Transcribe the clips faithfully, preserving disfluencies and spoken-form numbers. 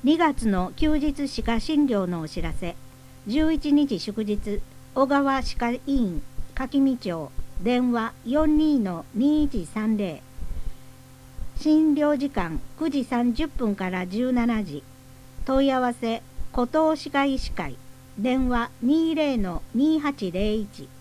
にがつの休日歯科診療のお知らせ。じゅういちにち祝日、小川歯科医院、柿見町、電話 よんにーのにいちさんぜろ。診療時間くじさんじゅっぷんからじゅうしちじ。問い合わせ、古東歯科医師会、電話 にじゅうのにはちぜろいち。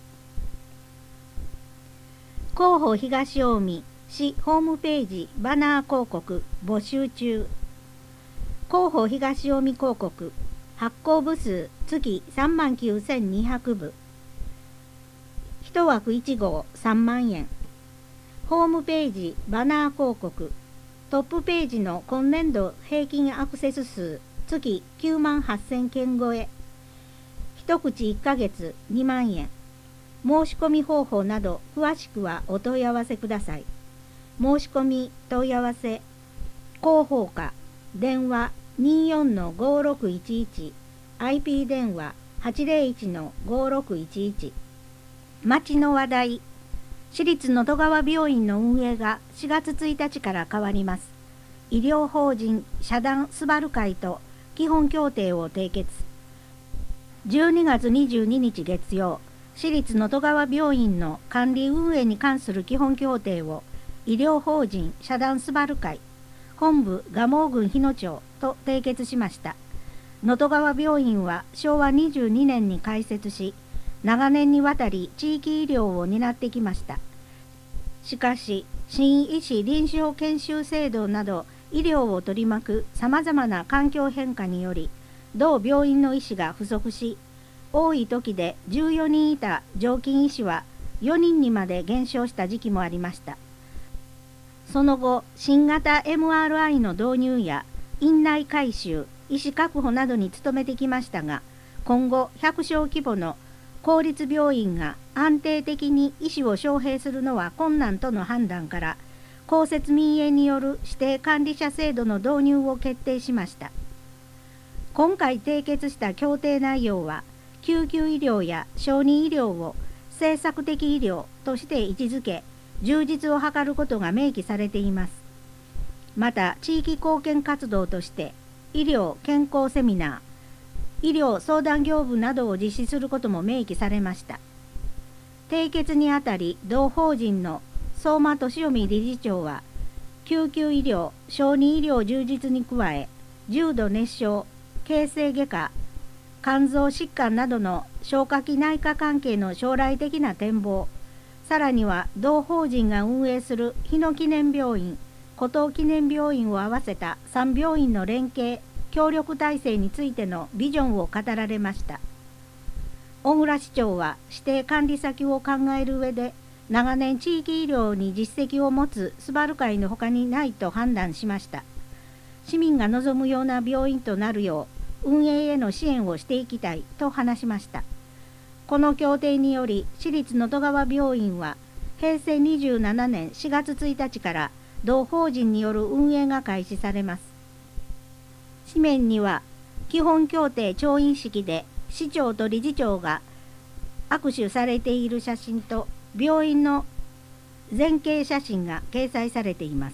広報東近江市ホームページバナー広告募集中。広報東近江広告発行部数月さんまんきゅうせんにひゃくぶ。いちわくいちごうさんまんえん。ホームページバナー広告トップページの今年度平均アクセス数月きゅうまんはっせんけん超え。一口いっかげつにまんえん。申し込み方法など詳しくはお問い合わせください。申し込み問い合わせ広報課電話 にじゅうよんのごろくいちいち アイピー 電話 はちぜろいちのごろくいちいち。町の話題。市立能登川病院の運営がしがつついたちから変わります。医療法人社団すばる会と基本協定を締結。じゅうにがつにじゅうににち月曜、市立能登川病院の管理運営に関する基本協定を医療法人社団すばる会本部蒲生郡日野町と締結しました。能登川病院はしょうわにじゅうにねんに開設し、長年にわたり地域医療を担ってきました。しかし、新医師臨床研修制度など医療を取り巻くさまざまな環境変化により、同病院の医師が不足し、多い時でじゅうよにんいた常勤医師はよにんにまで減少した時期もありました。その後、新型 エムアールアイ の導入や院内改修、医師確保などに努めてきましたが、今後ひゃくしょう規模の公立病院が安定的に医師を招聘するのは困難との判断から、公設民営による指定管理者制度の導入を決定しました。今回締結した協定内容は、救急医療や小児医療を政策的医療として位置づけ、充実を図ることが明記されています。また、地域貢献活動として、医療健康セミナー、医療相談業務などを実施することも明記されました。締結にあたり、同法人の相馬俊臣理事長は、救急医療、小児医療充実に加え、重度熱傷、形成外科、肝臓疾患などの消化器内科関係の将来的な展望、さらには同法人が運営する日野記念病院、古東記念病院を合わせたさん病院の連携、協力体制についてのビジョンを語られました。小倉市長は指定管理先を考える上で、長年地域医療に実績を持つすばる会のほかにないと判断しました。市民が望むような病院となるよう、運営への支援をしていきたいと話しました。この協定により、市立能登川病院は、へいせいにじゅうななねんしがつついたちから同法人による運営が開始されます。紙面には、基本協定調印式で市長と理事長が握手されている写真と、病院の前景写真が掲載されています。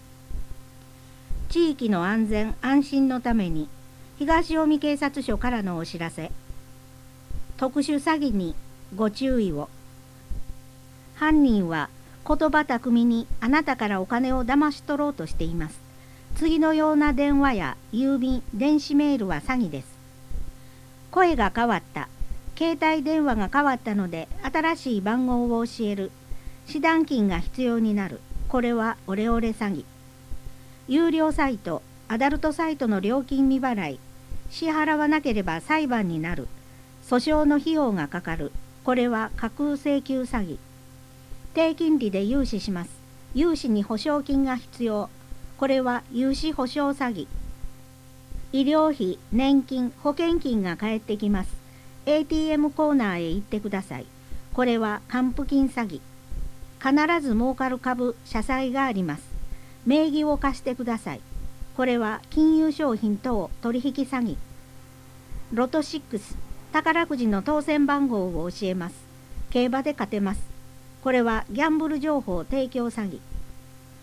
地域の安全安心のために、東近江警察署からのお知らせ。特殊詐欺にご注意を。犯人は言葉巧みにあなたからお金を騙し取ろうとしています。次のような電話や郵便、電子メールは詐欺です。声が変わった。携帯電話が変わったので新しい番号を教える。示談金が必要になる。これはオレオレ詐欺。有料サイト、アダルトサイトの料金未払い。支払わなければ裁判になる。訴訟の費用がかかる。これは架空請求詐欺。低金利で融資します。融資に保証金が必要。これは融資保証詐欺。医療費、年金、保険金が返ってきます。エーティーエム コーナーへ行ってください。これは還付金詐欺。必ず儲かる株、社債があります。名義を貸してください。これは金融商品等取引詐欺。ロトろく、宝くじの当選番号を教えます。競馬で勝てます。これはギャンブル情報提供詐欺。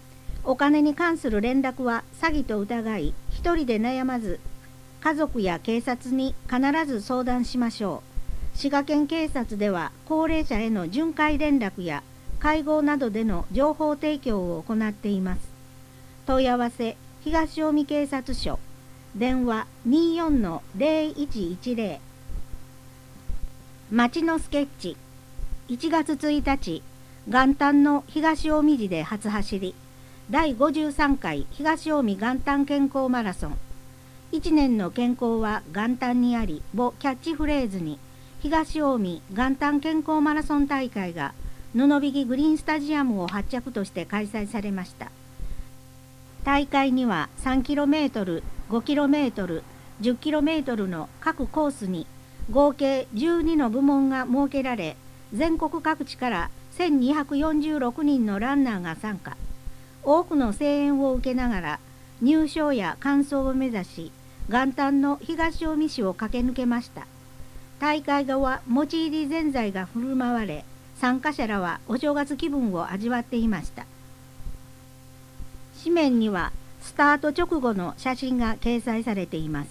お金に関する連絡は詐欺と疑い、一人で悩まず、家族や警察に必ず相談しましょう。滋賀県警察では高齢者への巡回連絡や会合などでの情報提供を行っています。問い合わせ東近江警察署、電話 にじゅうよんのゼロいちいちゼロ。街のスケッチ。いちがつついたち、元旦の東近江市で初走り、だいごじゅうさんかい東近江元旦健康マラソン。いちねんの健康は元旦にありをキャッチフレーズに、東近江元旦健康マラソン大会が布引グリーンスタジアムを発着として開催されました。大会にはさんキロメートル、ごキロメートル、じゅっキロメートルの各コースに合計じゅうにの部門が設けられ、全国各地からせんにひゃくよんじゅうろくにんのランナーが参加。多くの声援を受けながら入賞や完走を目指し、元旦の東近江市を駆け抜けました。大会後は餅入りぜんざいが振る舞われ、参加者らはお正月気分を味わっていました。紙面にはスタート直後の写真が掲載されています。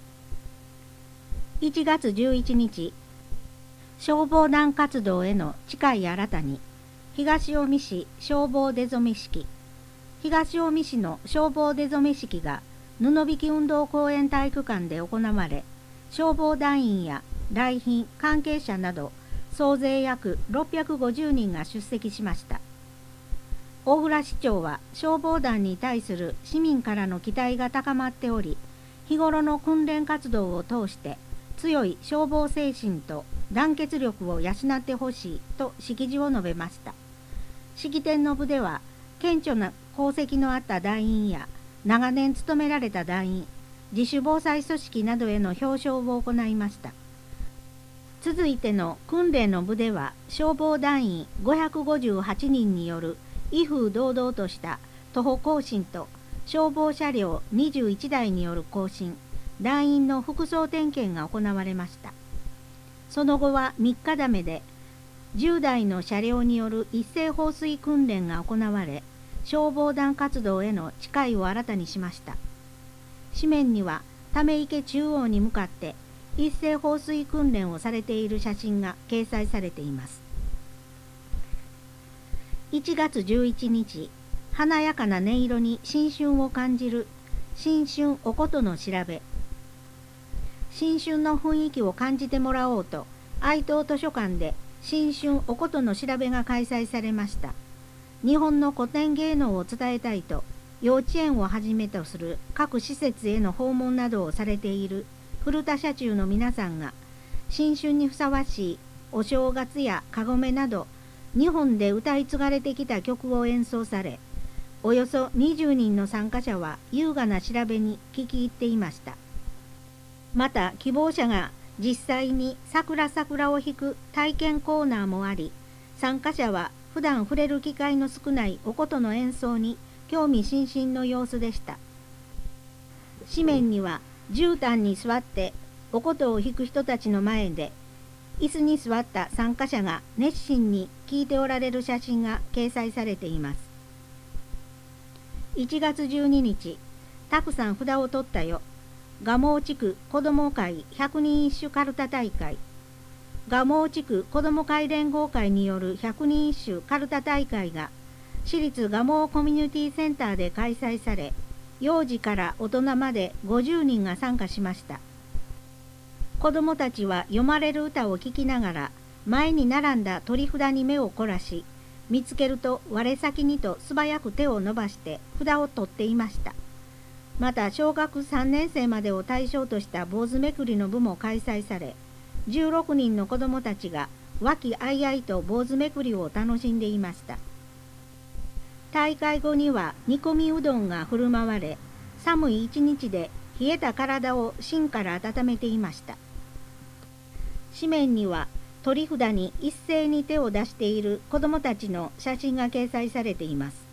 いちがつじゅういちにち、消防団活動への誓い新たに、東近江市消防出初め式。東近江市の消防出初め式が布引運動公園体育館で行われ、消防団員や来賓、関係者など総勢約ろっぴゃくごじゅうにんが出席しました。大浦市長は消防団に対する市民からの期待が高まっており、日頃の訓練活動を通して強い消防精神と団結力を養ってほしいと式辞を述べました。式典の部では、顕著な功績のあった団員や長年務められた団員、自主防災組織などへの表彰を行いました。続いての訓練の部では、消防団員ごひゃくごじゅうはちにんによる威風堂々とした徒歩行進と消防車両にじゅういちだいによる行進、団員の服装点検が行われました。その後はみっかだめでじゅうだいの車両による一斉放水訓練が行われ、消防団活動への誓いを新たにしました。紙面にはため池中央に向かって一斉放水訓練をされている写真が掲載されています。いちがつじゅういちにち、華やかな音色に新春を感じる新春おことの調べ。新春の雰囲気を感じてもらおうと、愛東図書館で新春おことの調べが開催されました。日本の古典芸能を伝えたいと、幼稚園をはじめとする各施設への訪問などをされている古田社中の皆さんが、新春にふさわしいお正月やかごめなど、日本で歌い継がれてきた曲を演奏され、およそにじゅうにんの参加者は優雅な調べに聞き入っていました。また希望者が実際に桜桜を弾く体験コーナーもあり、参加者は普段触れる機会の少ないおことの演奏に興味津々の様子でした。紙面には絨毯に座っておことを弾く人たちの前で、椅子に座った参加者が熱心に聴いておられる写真が掲載されています。いちがつじゅうににち、たくさん札を取ったよ。蒲生地区子ども会ひゃくにん一首かるた大会。蒲生地区子ども会連合会によるひゃくにん一首かるた大会が市立蒲生コミュニティセンターで開催され、幼児から大人までごじゅうにんが参加しました。子どもたちは読まれる歌を聴きながら、前に並んだ取り札に目を凝らし、見つけると我先にと素早く手を伸ばして札を取っていました。また小学さんねんせいまでを対象とした坊主めくりの部も開催され、じゅうろくにんの子どもたちが和気あいあいと坊主めくりを楽しんでいました。大会後には煮込みうどんが振る舞われ、寒い一日で冷えた体を芯から温めていました。紙面には取り札に一斉に手を出している子どもたちの写真が掲載されています。